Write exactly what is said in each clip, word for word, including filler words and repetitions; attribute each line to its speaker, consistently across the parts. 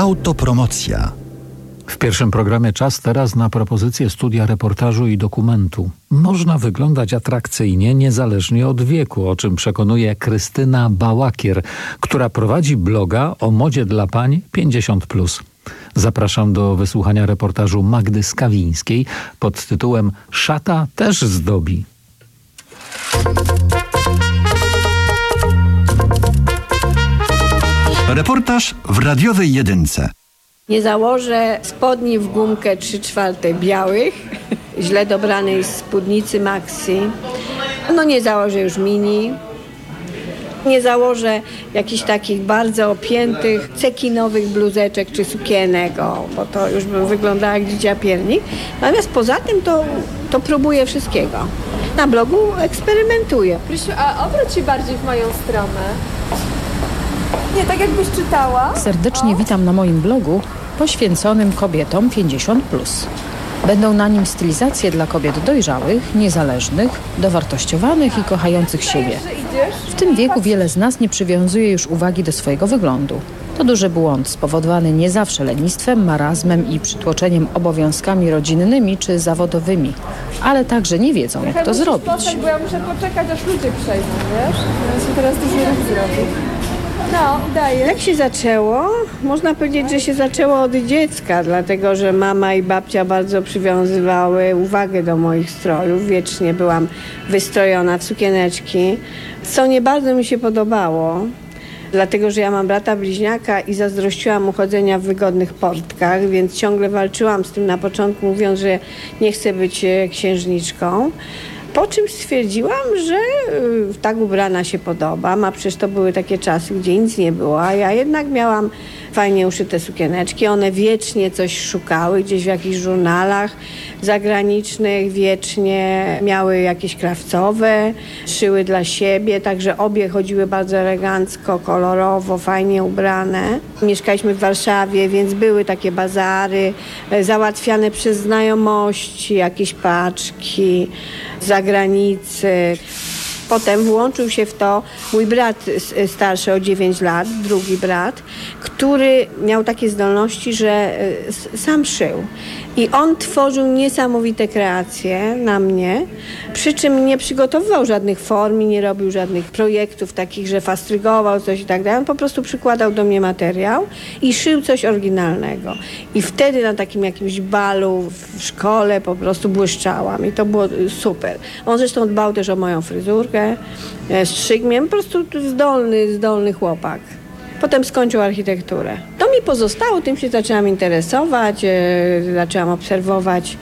Speaker 1: Autopromocja.
Speaker 2: W pierwszym programie Czas teraz na propozycję studia reportażu i dokumentu. Można wyglądać atrakcyjnie niezależnie od wieku, o czym przekonuje Krystyna Bałakier, która prowadzi bloga o modzie dla pań pięćdziesiąt plus. Zapraszam do wysłuchania reportażu Magdy Skawińskiej pod tytułem Szata też zdobi.
Speaker 1: Reportaż w radiowej jedynce.
Speaker 3: Nie założę spodni w gumkę trzy czwarte białych, źle dobranej spódnicy maxi. No nie założę już mini. Nie założę jakichś takich bardzo opiętych, cekinowych bluzeczek czy sukienek, o, bo to już bym wyglądała jak dzidzia piernik. Natomiast poza tym to, to próbuję wszystkiego. Na blogu eksperymentuję.
Speaker 4: Krysiu, a obróć się bardziej w moją stronę. Nie, tak jakbyś czytała.
Speaker 5: Serdecznie witam na moim blogu poświęconym kobietom pięćdziesiąt plus. Będą na nim stylizacje dla kobiet dojrzałych, niezależnych, dowartościowanych i kochających siebie. W tym wieku wiele z nas nie przywiązuje już uwagi do swojego wyglądu. To duży błąd spowodowany nie zawsze lenistwem, marazmem i przytłoczeniem obowiązkami rodzinnymi czy zawodowymi, ale także nie wiedzą, jak to zrobić.
Speaker 4: Postać, bo ja muszę poczekać, aż ludzie przejdą, wiesz? Ja się teraz dużo ruch zrobił. No, udaje.
Speaker 3: Jak się zaczęło? Można powiedzieć, że się zaczęło od dziecka, dlatego że mama i babcia bardzo przywiązywały uwagę do moich strojów. Wiecznie byłam wystrojona w sukieneczki, co nie bardzo mi się podobało. Dlatego, że ja mam brata bliźniaka i zazdrościłam mu chodzenia w wygodnych portkach, więc ciągle walczyłam z tym na początku, mówiąc, że nie chcę być księżniczką. Po czym stwierdziłam, że tak ubrana się podobam, a przecież to były takie czasy, gdzie nic nie było, a ja jednak miałam fajnie uszyte sukieneczki. One wiecznie coś szukały, gdzieś w jakichś żurnalach zagranicznych, wiecznie miały jakieś krawcowe, szyły dla siebie, także obie chodziły bardzo elegancko, kolorowo, fajnie ubrane. Mieszkaliśmy w Warszawie, więc były takie bazary załatwiane przez znajomości, jakieś paczki z zagranicy. Potem włączył się w to mój brat starszy o dziewięć lat, drugi brat, który miał takie zdolności, że sam szył. I on tworzył niesamowite kreacje na mnie, przy czym nie przygotowywał żadnych form i nie robił żadnych projektów takich, że fastrygował coś i tak dalej. On po prostu przykładał do mnie materiał i szył coś oryginalnego. I wtedy na takim jakimś balu w szkole po prostu błyszczałam i to było super. On zresztą dbał też o moją fryzurkę, strzygł mnie, po prostu zdolny, zdolny chłopak. Potem skończył architekturę. To mi pozostało, tym się zaczęłam interesować, e, zaczęłam obserwować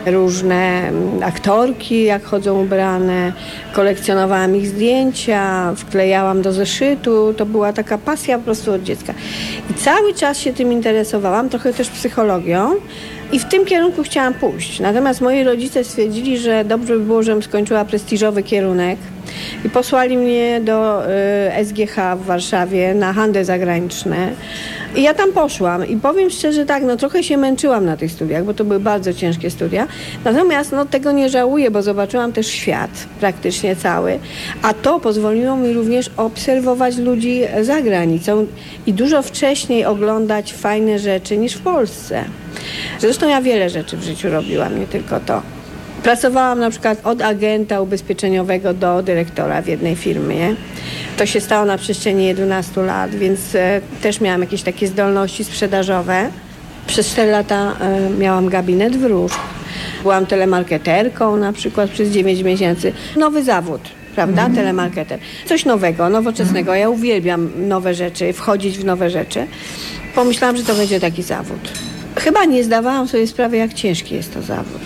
Speaker 3: różne aktorki, jak chodzą ubrane, kolekcjonowałam ich zdjęcia, wklejałam do zeszytu, to była taka pasja po prostu od dziecka. I cały czas się tym interesowałam, trochę też psychologią i w tym kierunku chciałam pójść. Natomiast moi rodzice stwierdzili, że dobrze by było, żebym skończyła prestiżowy kierunek i posłali mnie do y, S G H w Warszawie na handel zagraniczny. I ja tam poszłam i powiem szczerze tak, no trochę się męczyłam na tych studiach, bo to były bardzo ciężkie studia. Natomiast no tego nie żałuję, bo zobaczyłam też świat praktycznie cały. A to pozwoliło mi również obserwować ludzi za granicą i dużo wcześniej oglądać fajne rzeczy niż w Polsce. Zresztą ja wiele rzeczy w życiu robiłam, nie tylko to. Pracowałam na przykład od agenta ubezpieczeniowego do dyrektora w jednej firmie. To się stało na przestrzeni jedenastu lat, więc e, też miałam jakieś takie zdolności sprzedażowe. Przez cztery lata e, miałam gabinet wróżb. Byłam telemarketerką na przykład przez dziewięć miesięcy. Nowy zawód, prawda? Mm. Telemarketer. Coś nowego, nowoczesnego. Ja uwielbiam nowe rzeczy, wchodzić w nowe rzeczy. Pomyślałam, że to będzie taki zawód. Chyba nie zdawałam sobie sprawy, jak ciężki jest to zawód.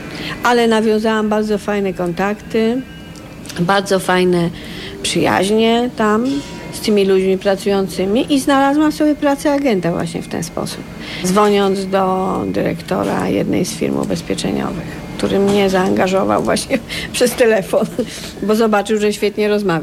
Speaker 3: Ale nawiązałam bardzo fajne kontakty, bardzo fajne przyjaźnie tam z tymi ludźmi pracującymi i znalazłam sobie pracę agenta właśnie w ten sposób. Dzwoniąc do dyrektora jednej z firm ubezpieczeniowych, który mnie zaangażował właśnie przez telefon, bo zobaczył, że świetnie rozmawiam.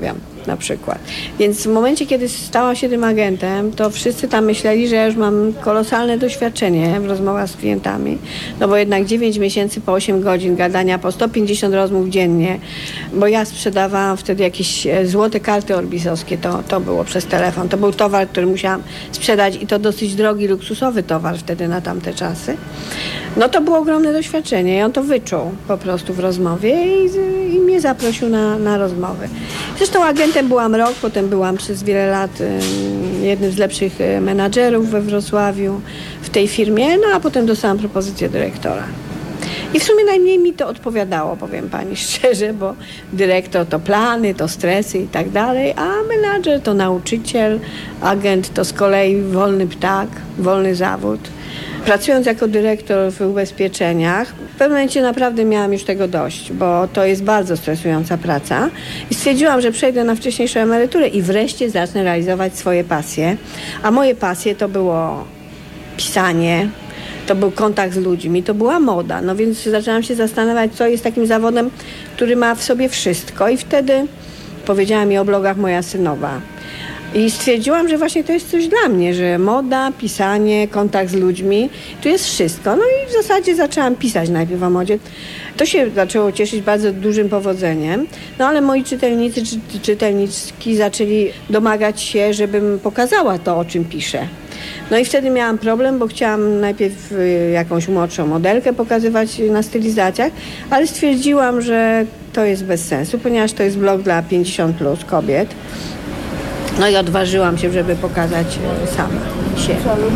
Speaker 3: na przykład. Więc w momencie, kiedy stałam się tym agentem, to wszyscy tam myśleli, że ja już mam kolosalne doświadczenie w rozmowach z klientami, no bo jednak dziewięć miesięcy po osiem godzin gadania, po sto pięćdziesiąt rozmów dziennie, bo ja sprzedawałam wtedy jakieś złote karty orbisowskie, to, to było przez telefon. To był towar, który musiałam sprzedać i to dosyć drogi, luksusowy towar wtedy na tamte czasy. No to było ogromne doświadczenie i on to wyczuł po prostu w rozmowie i, i mnie zaprosił na, na rozmowy. Zresztą agentem byłam rok, potem byłam przez wiele lat y, jednym z lepszych y, menadżerów we Wrocławiu w tej firmie, no a potem dostałam propozycję dyrektora. I w sumie najmniej mi to odpowiadało, powiem pani szczerze, bo dyrektor to plany, to stresy i tak dalej, a menadżer to nauczyciel, agent to z kolei wolny ptak, wolny zawód. Pracując jako dyrektor w ubezpieczeniach, w pewnym momencie naprawdę miałam już tego dość, bo to jest bardzo stresująca praca i stwierdziłam, że przejdę na wcześniejszą emeryturę i wreszcie zacznę realizować swoje pasje. A moje pasje to było pisanie, to był kontakt z ludźmi, to była moda. No więc zaczęłam się zastanawiać, co jest takim zawodem, który ma w sobie wszystko i wtedy powiedziała mi o blogach moja synowa. I stwierdziłam, że właśnie to jest coś dla mnie, że moda, pisanie, kontakt z ludźmi, tu jest wszystko. No i w zasadzie zaczęłam pisać najpierw o modzie. To się zaczęło cieszyć bardzo dużym powodzeniem, no ale moi czytelnicy czy czytelniczki zaczęli domagać się, żebym pokazała to, o czym piszę. No i wtedy miałam problem, bo chciałam najpierw jakąś młodszą modelkę pokazywać na stylizacjach, ale stwierdziłam, że to jest bez sensu, ponieważ to jest blog dla pięćdziesiąt plus kobiet. No i odważyłam się, żeby pokazać sama się.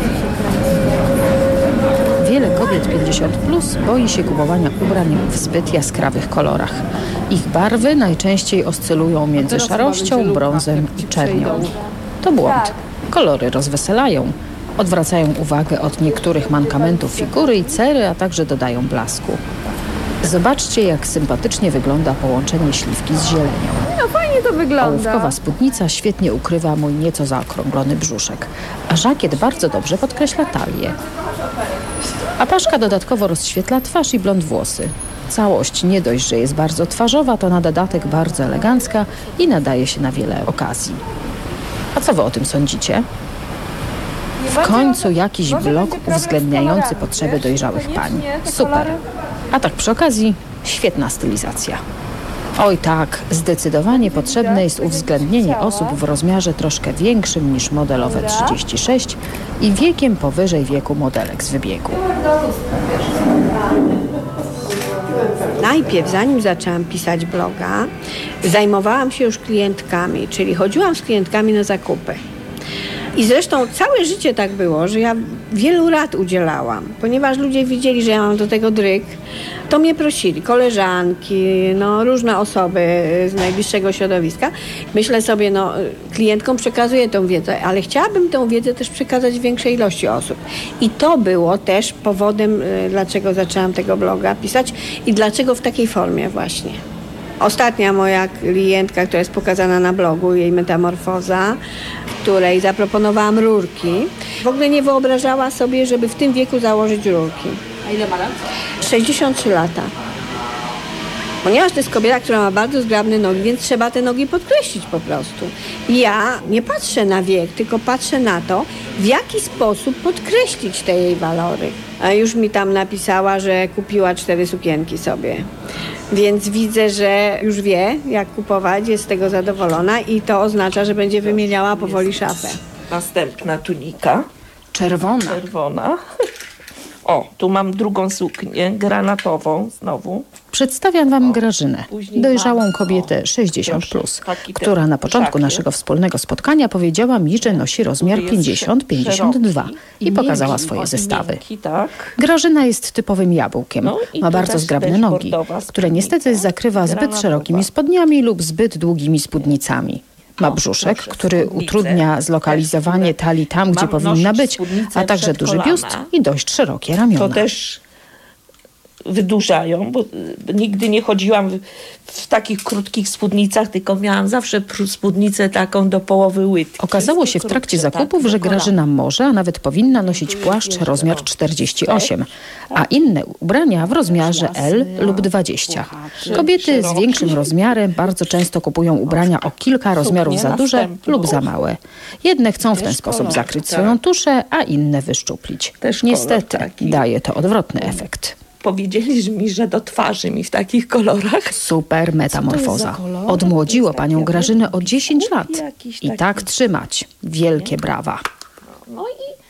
Speaker 5: Wiele kobiet pięćdziesiąt plus boi się kupowania ubrań w zbyt jaskrawych kolorach. Ich barwy najczęściej oscylują między szarością, brązem i czernią. To błąd. Kolory rozweselają, odwracają uwagę od niektórych mankamentów figury i cery, a także dodają blasku. Zobaczcie, jak sympatycznie wygląda połączenie śliwki z zielenią.
Speaker 4: No fajnie to wygląda.
Speaker 5: Ołówkowa spódnica świetnie ukrywa mój nieco zaokrąglony brzuszek, a żakiet bardzo dobrze podkreśla talię. A paszka dodatkowo rozświetla twarz i blond włosy. Całość nie dość, że jest bardzo twarzowa, to na dodatek bardzo elegancka i nadaje się na wiele okazji. A co wy o tym sądzicie? W końcu jakiś blog uwzględniający potrzeby dojrzałych pań. Super. A tak przy okazji, świetna stylizacja. Oj tak, zdecydowanie potrzebne jest uwzględnienie osób w rozmiarze troszkę większym niż modelowe trzydzieści sześć i wiekiem powyżej wieku modelek z wybiegu.
Speaker 3: Najpierw, zanim zaczęłam pisać bloga, zajmowałam się już klientkami, czyli chodziłam z klientkami na zakupy. I zresztą całe życie tak było, że ja wielu rad udzielałam, ponieważ ludzie widzieli, że ja mam do tego dryg, to mnie prosili, koleżanki, no różne osoby z najbliższego środowiska. Myślę sobie, no klientkom przekazuję tę wiedzę, ale chciałabym tę wiedzę też przekazać większej ilości osób. I to było też powodem, dlaczego zaczęłam tego bloga pisać i dlaczego w takiej formie właśnie. Ostatnia moja klientka, która jest pokazana na blogu, jej metamorfoza, której zaproponowałam rurki, w ogóle nie wyobrażała sobie, żeby w tym wieku założyć rurki.
Speaker 4: A ile ma lat?
Speaker 3: sześćdziesiąt trzy lata. Ponieważ to jest kobieta, która ma bardzo zgrabne nogi, więc trzeba te nogi podkreślić po prostu. I ja nie patrzę na wiek, tylko patrzę na to, w jaki sposób podkreślić te jej walory. A już mi tam napisała, że kupiła cztery sukienki sobie. Więc widzę, że już wie, jak kupować, jest z tego zadowolona i to oznacza, że będzie wymieniała powoli szafę.
Speaker 6: Następna tunika,
Speaker 5: Czerwona.
Speaker 6: czerwona. O, tu mam drugą suknię, granatową znowu.
Speaker 5: Przedstawiam wam Grażynę,
Speaker 6: Później
Speaker 5: dojrzałą
Speaker 6: mam,
Speaker 5: kobietę
Speaker 6: o,
Speaker 5: sześćdziesiąt
Speaker 6: proszę,
Speaker 5: plus,
Speaker 6: taki ten
Speaker 5: która na początku
Speaker 6: szakiet.
Speaker 5: naszego wspólnego spotkania powiedziała mi, że nosi rozmiar
Speaker 6: jest
Speaker 5: pięćdziesiąt pięćdziesiąt dwa
Speaker 6: szeroki
Speaker 5: i pokazała
Speaker 6: miękki,
Speaker 5: swoje
Speaker 6: o,
Speaker 5: zestawy.
Speaker 6: miękki, tak.
Speaker 5: Grażyna jest typowym jabłkiem.
Speaker 6: No i
Speaker 5: Ma
Speaker 6: tu
Speaker 5: bardzo
Speaker 6: też-
Speaker 5: zgrabne
Speaker 6: też
Speaker 5: nogi,
Speaker 6: bordowa
Speaker 5: które niestety
Speaker 6: spódnica,
Speaker 5: zakrywa zbyt
Speaker 6: granatowa.
Speaker 5: szerokimi spodniami lub zbyt długimi spódnicami. Ma
Speaker 6: O,
Speaker 5: brzuszek,
Speaker 6: proszę,
Speaker 5: który
Speaker 6: spódnice.
Speaker 5: utrudnia zlokalizowanie
Speaker 6: Też,
Speaker 5: talii tam, gdzie
Speaker 6: mam
Speaker 5: powinna
Speaker 6: nosić
Speaker 5: być,
Speaker 6: spódnicę
Speaker 5: a także
Speaker 6: przed
Speaker 5: duży
Speaker 6: kolana.
Speaker 5: biust i dość szerokie
Speaker 6: To
Speaker 5: ramiona.
Speaker 6: też wydłużają, bo nigdy nie chodziłam w, w takich krótkich spódnicach, tylko miałam zawsze spódnicę taką do połowy łydki.
Speaker 5: Okazało się w trakcie zakupów, że Grażyna może, a nawet powinna nosić płaszcz rozmiar czterdzieści osiem, a inne ubrania w rozmiarze L lub dwadzieścia. Kobiety z większym rozmiarem bardzo często kupują ubrania o kilka rozmiarów za duże lub za małe. Jedne chcą w ten sposób zakryć swoją tuszę, a inne wyszczuplić. Niestety daje to odwrotny efekt.
Speaker 6: Powiedzieli mi, że do twarzy mi w takich kolorach.
Speaker 5: Super metamorfoza. Odmłodziło panią Grażynę o dziesięć lat. I tak trzymać. Wielkie brawa.
Speaker 6: No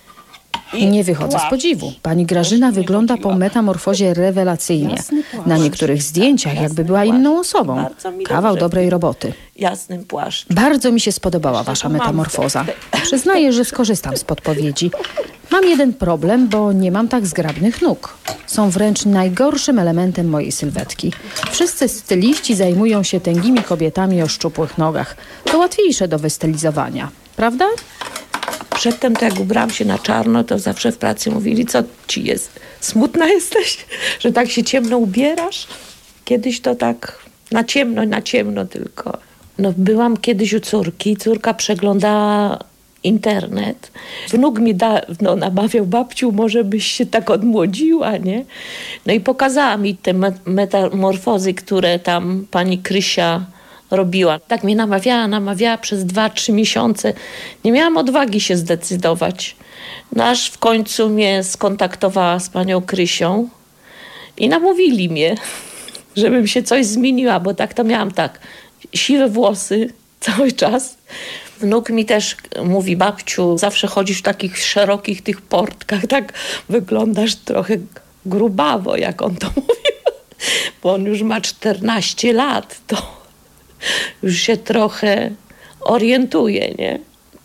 Speaker 6: i,
Speaker 5: Nie wychodzę z podziwu. Pani Grażyna wygląda po metamorfozie rewelacyjnie. Na niektórych zdjęciach jakby była inną osobą. Kawał dobrej roboty.
Speaker 6: Jasnym płaszczem.
Speaker 5: Bardzo mi się spodobała wasza metamorfoza. Przyznaję, że skorzystam z podpowiedzi. Mam jeden problem, bo nie mam tak zgrabnych nóg. Są wręcz najgorszym elementem mojej sylwetki. Wszyscy styliści zajmują się tęgimi kobietami o szczupłych nogach. To łatwiejsze do wystylizowania, prawda?
Speaker 6: Przedtem, to jak ubrałam się na czarno, to zawsze w pracy mówili, co ci jest? Smutna jesteś? Że tak się ciemno ubierasz? Kiedyś to tak na ciemno, na ciemno tylko. No, byłam kiedyś u córki. Córka przeglądała internet. Wnuk mi da, no, namawiał, babciu, może byś się tak odmłodziła, nie? No i pokazała mi te metamorfozy, które tam pani Krysia robiła. Tak mnie namawiała, namawiała przez dwa, trzy miesiące. Nie miałam odwagi się zdecydować. No aż w końcu mnie skontaktowała z panią Krysią i namówili mnie, żebym się coś zmieniła, bo tak to miałam tak, siwe włosy cały czas. Wnuk mi też mówi, babciu, zawsze chodzisz w takich szerokich tych portkach, tak wyglądasz trochę grubawo, jak on to mówił, bo on już ma czternaście lat, to już się trochę orientuje, nie?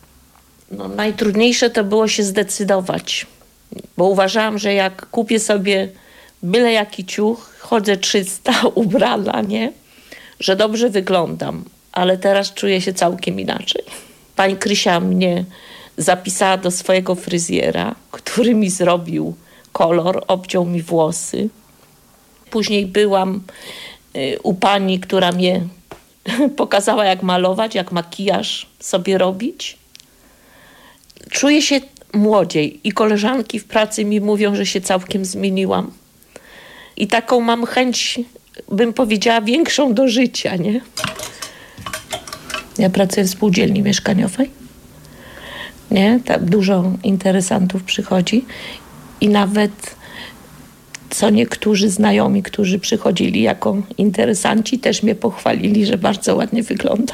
Speaker 6: No, najtrudniejsze to było się zdecydować, bo uważałam, że jak kupię sobie byle jaki ciuch, chodzę czysta, ubrana, nie? Że dobrze wyglądam, ale teraz czuję się całkiem inaczej. Pani Krysia mnie zapisała do swojego fryzjera, który mi zrobił kolor, obciął mi włosy. Później byłam y, u pani, która mnie pokazała, jak malować, jak makijaż sobie robić. Czuję się młodziej i koleżanki w pracy mi mówią, że się całkiem zmieniłam. I taką mam chęć, bym powiedziała, większą do życia, nie? Ja pracuję w spółdzielni mieszkaniowej. Nie? Tam dużo interesantów przychodzi i nawet co niektórzy znajomi, którzy przychodzili jako interesanci, też mnie pochwalili, że bardzo ładnie wyglądam.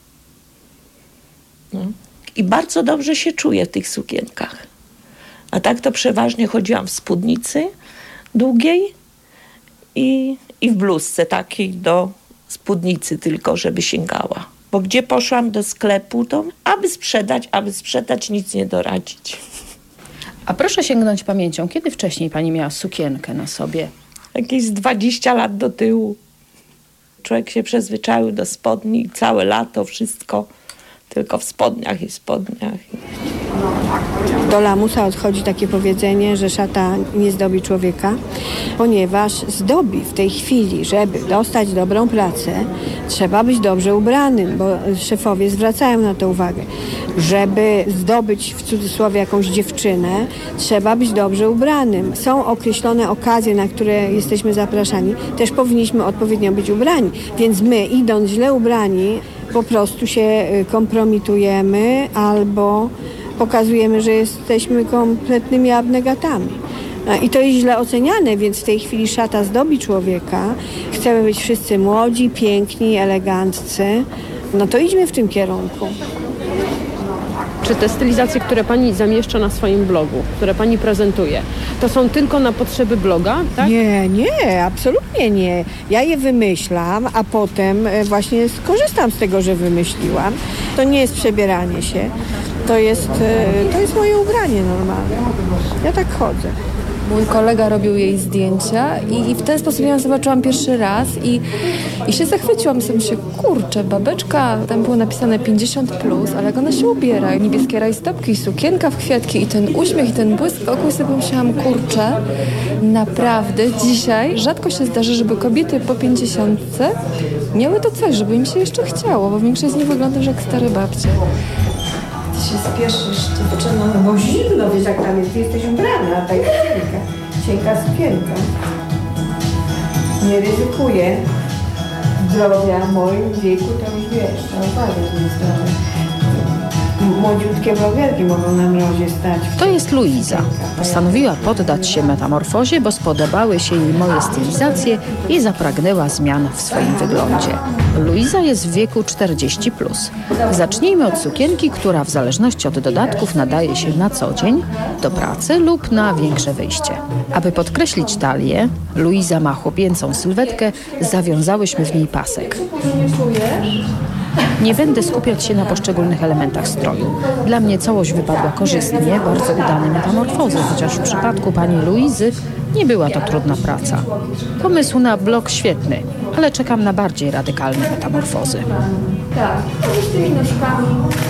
Speaker 6: No. I bardzo dobrze się czuję w tych sukienkach. A tak to przeważnie chodziłam w spódnicy długiej i, i w bluzce takiej do spódnicy tylko, żeby sięgała. Bo gdzie poszłam do sklepu, to aby sprzedać, aby sprzedać, nic nie doradzić.
Speaker 5: A proszę sięgnąć pamięcią, kiedy wcześniej pani miała sukienkę na sobie?
Speaker 6: Jakieś dwadzieścia lat do tyłu. Człowiek się przyzwyczaił do spodni, całe lato wszystko tylko w spodniach i spodniach.
Speaker 3: Do lamusa odchodzi takie powiedzenie, że szata nie zdobi człowieka, ponieważ zdobi w tej chwili, żeby dostać dobrą pracę, trzeba być dobrze ubranym, bo szefowie zwracają na to uwagę. Żeby zdobyć w cudzysłowie jakąś dziewczynę, trzeba być dobrze ubranym. Są określone okazje, na które jesteśmy zapraszani, też powinniśmy odpowiednio być ubrani, więc my, idąc źle ubrani, po prostu się kompromitujemy albo pokazujemy, że jesteśmy kompletnymi abnegatami. I to jest źle oceniane, więc w tej chwili szata zdobi człowieka. Chcemy być wszyscy młodzi, piękni, eleganccy. No to idźmy w tym kierunku.
Speaker 7: Czy te stylizacje, które pani zamieszcza na swoim blogu, które pani prezentuje, to są tylko na potrzeby bloga, tak?
Speaker 3: Nie, nie, absolutnie nie. Ja je wymyślam, a potem właśnie skorzystam z tego, że wymyśliłam. To nie jest przebieranie się, to jest, to jest moje ubranie normalne. Ja tak chodzę.
Speaker 4: Mój kolega robił jej zdjęcia i, i w ten sposób ją zobaczyłam pierwszy raz i, i się zachwyciłam. Sobie się, kurczę, babeczka, tam było napisane pięćdziesiąt plus, ale jak ona się ubiera, niebieskie rajstopki i sukienka w kwiatki i ten uśmiech i ten błysk wokół, sobie pomyślałam, kurczę, naprawdę dzisiaj rzadko się zdarzy, żeby kobiety po pięćdziesiątce miały to coś, żeby im się jeszcze chciało, bo większość z nich wygląda jak stare babcie.
Speaker 3: Ty się spieszysz, dziewczyno, no bo zimno, wiesz jak tam jest, ty jesteś ubrana, tak cienka, cienka sukienka. Nie ryzykuję zdrowia w moim wieku, to już wiesz, trzeba uważać na zdrowie. Młodziutkie blogerki mogą na mrozie stać.
Speaker 5: To jest Luiza. Postanowiła poddać się metamorfozie, bo spodobały się jej moje stylizacje i zapragnęła zmian w swoim wyglądzie. Luiza jest w wieku czterdzieści plus. Zacznijmy od sukienki, która w zależności od dodatków nadaje się na co dzień, do pracy lub na większe wyjście. Aby podkreślić talię, Luiza ma chłopięcą sylwetkę, zawiązałyśmy w niej pasek. Nie będę skupiać się na poszczególnych elementach stroju. Dla mnie całość wypadła korzystnie, bardzo udane metamorfozy, chociaż w przypadku pani Luizy nie była to trudna praca. Pomysł na blog świetny, ale czekam na bardziej radykalne metamorfozy.
Speaker 4: Tak, z tymi nóżkami.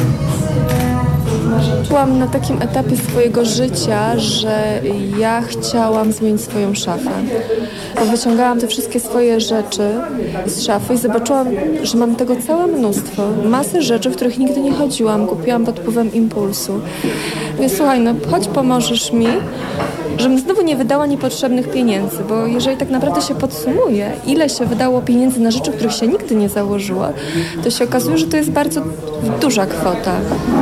Speaker 4: Byłam na takim etapie swojego życia, że ja chciałam zmienić swoją szafę. Wyciągałam te wszystkie swoje rzeczy z szafy i zobaczyłam, że mam tego całe mnóstwo. Masę rzeczy, w których nigdy nie chodziłam. Kupiłam pod wpływem impulsu. Mówię, słuchaj, no chodź, pomożesz mi, żebym znowu nie wydała niepotrzebnych pieniędzy, bo jeżeli tak naprawdę się podsumuje, ile się wydało pieniędzy na rzeczy, których się nigdy nie założyło, to się okazuje, że to jest bardzo duża kwota.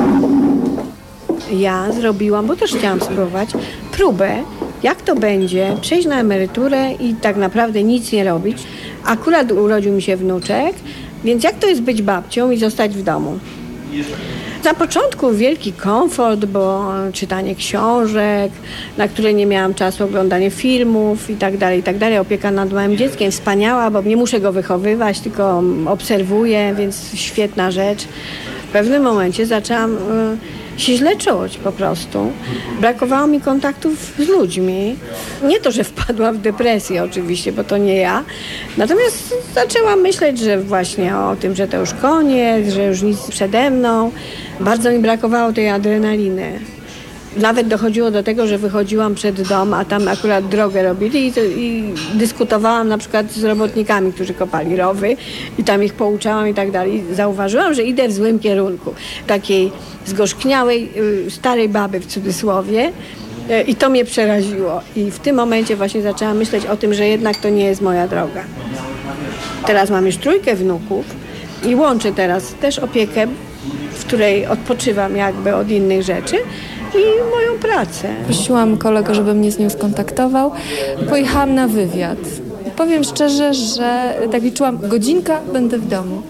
Speaker 3: Ja zrobiłam, bo też chciałam spróbować, próbę, jak to będzie przejść na emeryturę i tak naprawdę nic nie robić. Akurat urodził mi się wnuczek, więc jak to jest być babcią i zostać w domu? Na początku wielki komfort, bo czytanie książek, na które nie miałam czasu, oglądanie filmów i tak dalej, i tak dalej. Opieka nad małym dzieckiem wspaniała, bo nie muszę go wychowywać, tylko obserwuję, więc świetna rzecz. W pewnym momencie zaczęłam się źle czuć po prostu. Brakowało mi kontaktów z ludźmi. Nie to, że wpadłam w depresję oczywiście, bo to nie ja. Natomiast zaczęłam myśleć, że właśnie o tym, że to już koniec, że już nic przede mną. Bardzo mi brakowało tej adrenaliny. Nawet dochodziło do tego, że wychodziłam przed dom, a tam akurat drogę robili i, i dyskutowałam na przykład z robotnikami, którzy kopali rowy i tam ich pouczałam i tak dalej. Zauważyłam, że idę w złym kierunku. Takiej zgorzkniałej, starej baby w cudzysłowie i to mnie przeraziło. I w tym momencie właśnie zaczęłam myśleć o tym, że jednak to nie jest moja droga. Teraz mam już trójkę wnuków i łączę teraz też opiekę, w której odpoczywam jakby od innych rzeczy, i moją pracę.
Speaker 4: Prosiłam kolegę, żeby mnie z nią skontaktował. Pojechałam na wywiad. Powiem szczerze, że tak liczyłam, godzinka, będę w domu.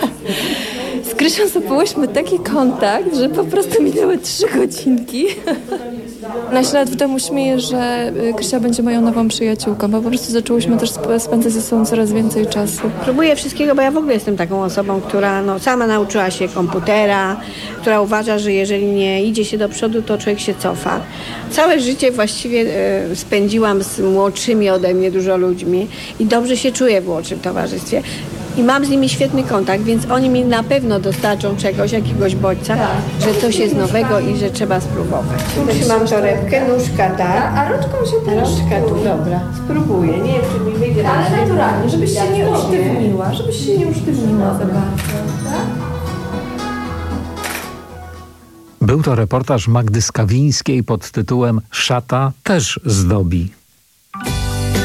Speaker 4: Z Krysią zapołyśmy taki kontakt, że po prostu minęły trzy godzinki. Ona się nawet w domu śmieje, że Krysia będzie moją nową przyjaciółką, bo po prostu zaczęłyśmy też spędzać ze sobą coraz więcej czasu.
Speaker 3: Próbuję wszystkiego, bo ja w ogóle jestem taką osobą, która no, sama nauczyła się komputera, która uważa, że jeżeli nie idzie się do przodu, to człowiek się cofa. Całe życie właściwie e, spędziłam z młodszymi ode mnie dużo ludźmi i dobrze się czuję w młodszym towarzystwie. I mam z nimi świetny kontakt, więc oni mi na pewno dostarczą czegoś, jakiegoś bodźca, tak, że coś jest nowego i że trzeba spróbować. Trzymam torebkę, nóżka, tak.
Speaker 4: A rączką się też...
Speaker 3: Rączka tu, dobra. Spróbuję. Nie wiem, czy mi wyjdzie.
Speaker 4: Ale naturalnie, żebyś się nie usztywniła, żebyś się nie usztywniła za bardzo. Tak?
Speaker 2: Był to reportaż Magdy Skawińskiej pod tytułem Szata też zdobi.